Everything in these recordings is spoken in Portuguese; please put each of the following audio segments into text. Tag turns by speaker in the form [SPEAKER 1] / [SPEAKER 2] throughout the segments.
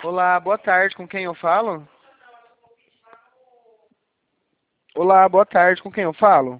[SPEAKER 1] Olá, boa tarde, com quem eu falo? Olá, boa tarde, com quem eu falo?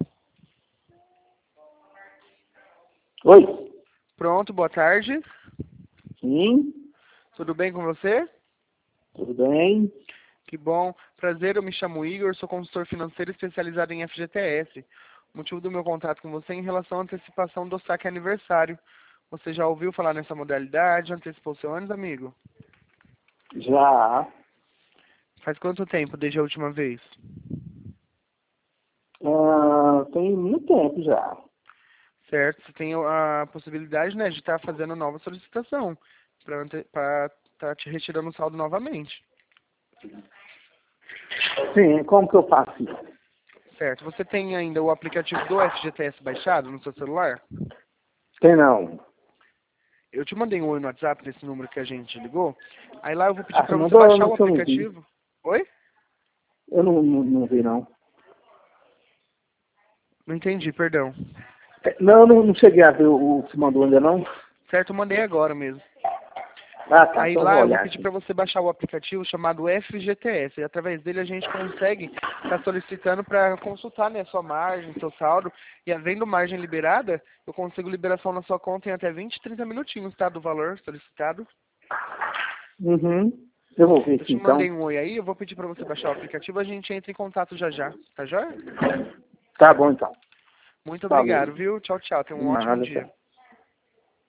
[SPEAKER 2] Oi?
[SPEAKER 1] Pronto, boa tarde.
[SPEAKER 2] Sim,
[SPEAKER 1] Tudo bem com você?
[SPEAKER 2] tudo bem?
[SPEAKER 1] Que bom. Prazer, eu me chamo Igor, sou consultor financeiro especializado em FGTS. O motivo do meu contato com você é em relação à antecipação do saque aniversário. Você já ouviu falar nessa modalidade? Antecipou seu anos, amigo?
[SPEAKER 2] Já.
[SPEAKER 1] Faz quanto tempo desde a última vez?
[SPEAKER 2] Tem muito tempo já.
[SPEAKER 1] Certo, você tem a possibilidade, né, de estar fazendo nova solicitação para estar te retirando o saldo novamente.
[SPEAKER 2] Sim, como que eu faço isso?
[SPEAKER 1] Certo. Você tem ainda o aplicativo do FGTS baixado no seu celular?
[SPEAKER 2] Tem não.
[SPEAKER 1] Eu te mandei um oi no WhatsApp nesse número que a gente ligou. Aí lá eu vou pedir
[SPEAKER 2] Ah, você
[SPEAKER 1] para você
[SPEAKER 2] mandou,
[SPEAKER 1] baixar o
[SPEAKER 2] mas eu não vi.
[SPEAKER 1] aplicativo. Oi?
[SPEAKER 2] Eu não vi, não.
[SPEAKER 1] Não entendi, perdão.
[SPEAKER 2] Não cheguei a ver o que você mandou ainda, não.
[SPEAKER 1] Certo, eu mandei agora mesmo.
[SPEAKER 2] Ah, tá,
[SPEAKER 1] Aí
[SPEAKER 2] então eu vou
[SPEAKER 1] lá eu vou
[SPEAKER 2] olhar
[SPEAKER 1] pedir
[SPEAKER 2] aqui.
[SPEAKER 1] para você baixar o aplicativo chamado FGTS. E através dele a gente consegue estar solicitando para consultar, né, sua margem, seu saldo. E havendo margem liberada, eu consigo liberação na sua conta em até 20, 30 minutinhos, tá? Do valor solicitado.
[SPEAKER 2] Uhum. Eu vou ver
[SPEAKER 1] Eu
[SPEAKER 2] aqui,
[SPEAKER 1] te mandei
[SPEAKER 2] então.
[SPEAKER 1] um oi aí, eu vou pedir para você baixar o aplicativo, a gente entra em contato já já, tá joia?
[SPEAKER 2] Tá bom, então.
[SPEAKER 1] Muito
[SPEAKER 2] Falou.
[SPEAKER 1] obrigado, viu? Tchau, tchau. Tenha
[SPEAKER 2] De
[SPEAKER 1] um ótimo
[SPEAKER 2] nada,
[SPEAKER 1] dia.
[SPEAKER 2] tá.